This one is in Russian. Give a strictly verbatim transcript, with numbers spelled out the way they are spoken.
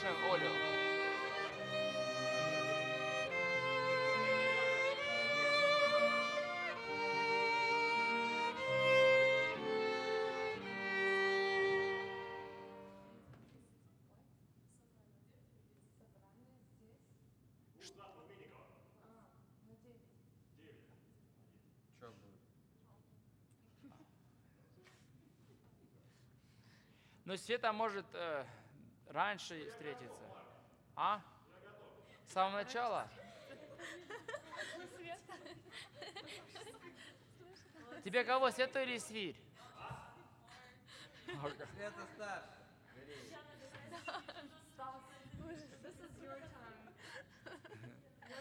послушаем Олю. Но Света может э, раньше встретиться. А? С самого начала? Тебе кого, Свету или Свирь? Света старше. This is your time.